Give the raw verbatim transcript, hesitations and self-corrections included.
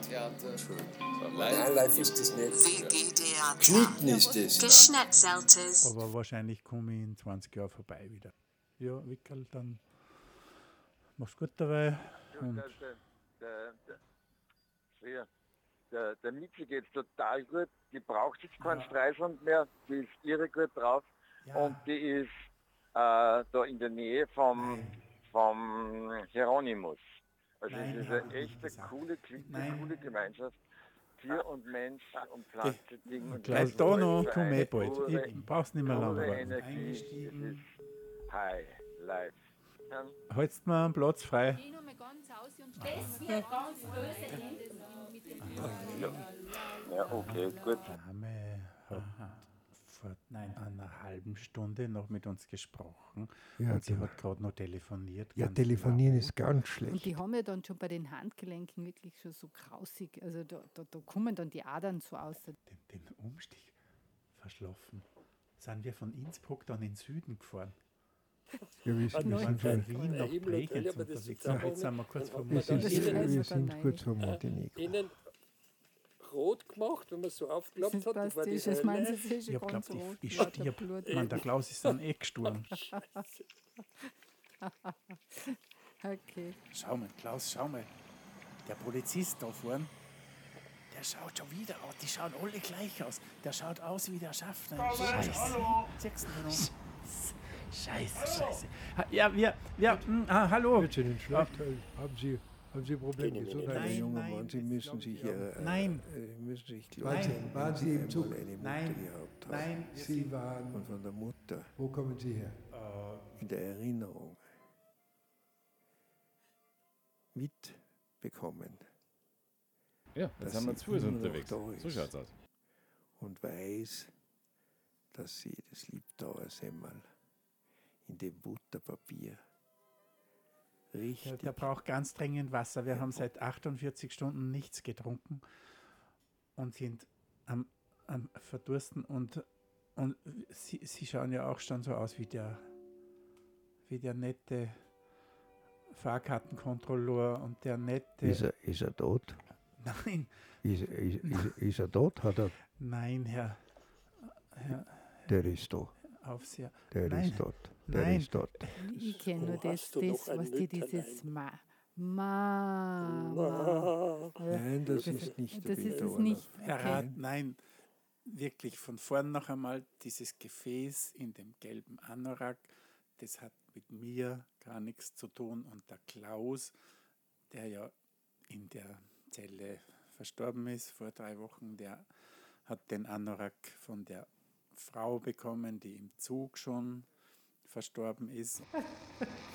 Theater. Nein, live ist das nicht. W G Theater. Geschnitten ist das. Geschnetzeltes. Aber wahrscheinlich komme ich in zwanzig Jahren vorbei wieder. Ja, Wickel, dann mach's gut dabei. Und Der, der, der, der, der, der Mietze geht's total gut. Die braucht jetzt keinen Ja. Streisand mehr. Die ist irre gut drauf. Ja. Und die ist äh, da in der Nähe vom, vom Hieronymus. Also Nein, es ist hab eine ich nicht echte, gesagt. coole, Klick, Nein. coole Gemeinschaft. Tier und Mensch und Pflanzending. Und bleib das da ist noch, so komm eh eine bald. pure- Ich brauch's nicht mehr lange pure warten. Energie. Es Eingestiegen. ist High Life. Ja. Halt's mir einen Platz frei. Geh noch mal ganz aus und das wird ganz böse enden mit dem Ja, okay, gut. Dame hat vor nein, einer halben Stunde noch mit uns gesprochen Ja, und sie genau. hat gerade noch telefoniert. Ja, ganz telefonieren laut. ist ganz Und schlecht. die haben ja dann schon bei den Handgelenken wirklich schon so grausig, also da, da, da kommen dann die Adern so aus. Den, den Umstieg verschlafen. Sind wir von Innsbruck dann in den Süden gefahren. Ja, wir Wir sind, wir waren sind von schon, Wien nach Himmel und Hölle, Bregenz aber das unterwegs. ist auch Und jetzt sind wir kurz dann vor hat wir man sind, dann Das ist wir also sind dann kurz vor Montenegro. innen rot gemacht, wenn man so aufgeklappt Das hat. Das war die ist das meinen Hölle. Sie, das ist Ich hab ganz glaubt, rot. ich, ich lauter stirb. Blut. Man, der Klaus ist dann eh gestorben. Okay. Schau mal, Klaus, schau mal. Der Polizist da vorne, der schaut schon wieder aus. Die schauen alle gleich aus. Der schaut aus wie der Schaffner. Scheiße. Siehst du noch? Scheiße, scheiße. Ha- Ja, wir, wir, mm, ah, hallo. Wird Ihnen schlecht? Haben Sie, haben Sie Probleme? Nein, Gesundheit? nein, Junge nein, Mann, Sie das müssen glaub sich ich hier, auch. Nein. äh, müssen sich Nein. glauben, Waren Sie im Zug? einmal eine Mutter Nein. gehabt haben. Nein, Sie waren. Und von der Mutter Wo kommen Sie her? in der Erinnerung mitbekommen Ja, Das jetzt sind wir sie zu Fuß immer noch unterwegs. da So ist. schaut's aus. und weiß, dass sie das Liebtauer Semmel in dem Butterpapier Der, richtig der braucht ganz dringend Wasser. Wir haben seit achtundvierzig Stunden nichts getrunken und sind am, am Verdursten. Und, und sie, sie schauen ja auch schon so aus wie der, wie der nette Fahrkartenkontrolleur und der nette... Ist er, ist er tot? Nein, Ist, ist, ist, ist er tot? Hat er, nein, Herr, Herr der ist tot. Aufseher. Der Nein, ist tot. Der nein. ist tot. Ich kenne nur Wo das, hast du das noch ein was die dieses Mütterlein? Ma. Ma. Ma. Nein, das Das- ist nicht der das ist es Peter nicht. Orloff. Herr Okay. Rat, nein, wirklich von vorn noch einmal dieses Gefäß in dem gelben Anorak, das hat mit mir gar nichts zu tun. Und der Klaus, der ja in der Zelle verstorben ist vor drei Wochen, der hat den Anorak von der Frau bekommen, die im Zug schon verstorben ist.